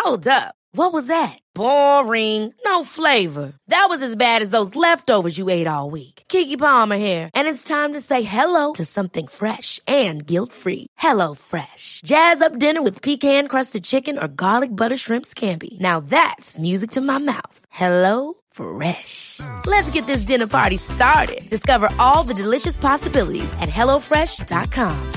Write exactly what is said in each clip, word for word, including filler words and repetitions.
Hold up. What was that? Boring. No flavor. That was as bad as those leftovers you ate all week. Keke Palmer here, and it's time to say hello to something fresh and guilt-free. Hello Fresh. Jazz up dinner with pecan-crusted chicken or garlic butter shrimp scampi. Now that's music to my mouth. Hello Fresh. Let's get this dinner party started. Discover all the delicious possibilities at hello fresh dot com.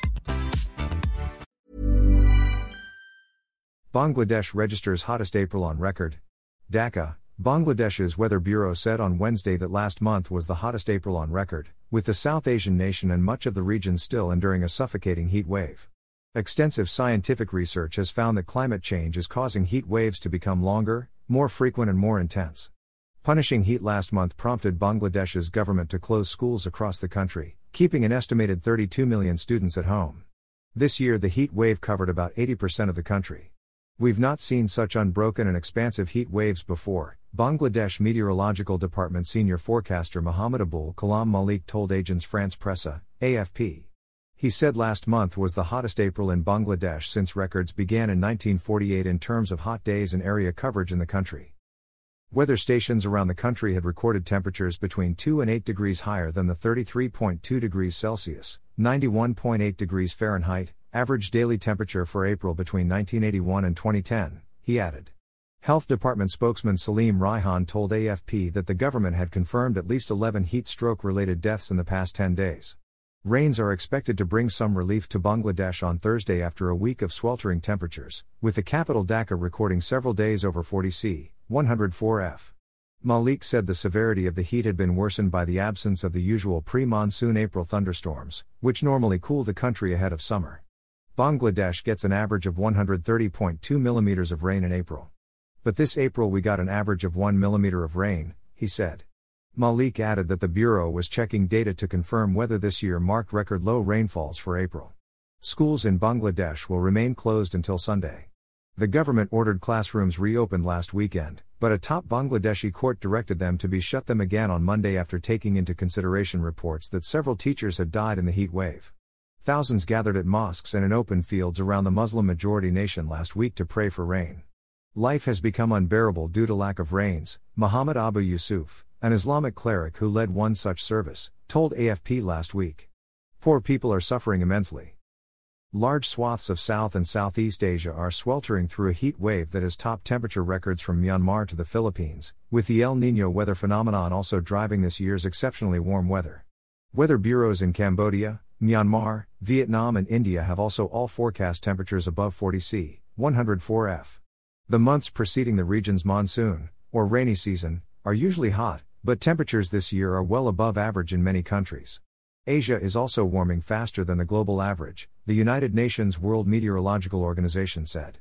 Bangladesh registers hottest April on record. Dhaka, Bangladesh's Weather Bureau said on Wednesday that last month was the hottest April on record, with the South Asian nation and much of the region still enduring a suffocating heat wave. Extensive scientific research has found that climate change is causing heat waves to become longer, more frequent and more intense. Punishing heat last month prompted Bangladesh's government to close schools across the country, keeping an estimated thirty-two million students at home. This year the heat wave covered about eighty percent of the country. We've not seen such unbroken and expansive heat waves before, Bangladesh Meteorological Department senior forecaster Muhammad Abul Kalam Malik told Agence France Presse, A F P. He said last month was the hottest April in Bangladesh since records began in nineteen forty-eight in terms of hot days and area coverage in the country. Weather stations around the country had recorded temperatures between two and eight degrees higher than the thirty-three point two degrees Celsius, ninety-one point eight degrees Fahrenheit, average daily temperature for April between nineteen eighty-one and twenty ten, he added. Health Department spokesman Salim Raihan told A F P that the government had confirmed at least eleven heat stroke-related deaths in the past ten days. Rains are expected to bring some relief to Bangladesh on Thursday after a week of sweltering temperatures, with the capital Dhaka recording several days over forty Celsius, one hundred four Fahrenheit. Malik said the severity of the heat had been worsened by the absence of the usual pre-monsoon April thunderstorms, which normally cool the country ahead of summer. Bangladesh gets an average of one hundred thirty point two millimeters of rain in April. But this April we got an average of one millimeter of rain, he said. Malik added that the Bureau was checking data to confirm whether this year marked record low rainfalls for April. Schools in Bangladesh will remain closed until Sunday. The government ordered classrooms reopened last weekend, but a top Bangladeshi court directed them to be shut them again on Monday after taking into consideration reports that several teachers had died in the heat wave. Thousands gathered at mosques and in open fields around the Muslim-majority nation last week to pray for rain. Life has become unbearable due to lack of rains, Muhammad Abu Yusuf, an Islamic cleric who led one such service, told A F P last week. Poor people are suffering immensely. Large swaths of South and Southeast Asia are sweltering through a heat wave that has topped temperature records from Myanmar to the Philippines, with the El Niño weather phenomenon also driving this year's exceptionally warm weather. Weather bureaus in Cambodia, Myanmar, Vietnam and India have also all forecast temperatures above forty Celsius, one hundred four Fahrenheit. The months preceding the region's monsoon, or rainy season, are usually hot, but temperatures this year are well above average in many countries. Asia is also warming faster than the global average, the United Nations World Meteorological Organization said.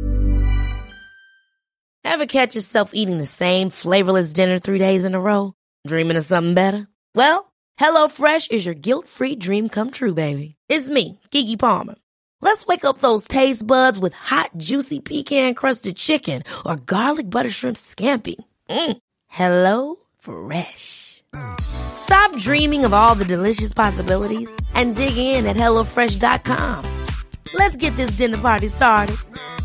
Ever catch yourself eating the same flavorless dinner three days in a row? Dreaming of something better? Well, HelloFresh is your guilt-free dream come true, baby. It's me, Keke Palmer. Let's wake up those taste buds with hot, juicy pecan-crusted chicken or garlic butter shrimp scampi. Mm. Hello Fresh. Stop dreaming of all the delicious possibilities and dig in at hello fresh dot com. Let's get this dinner party started.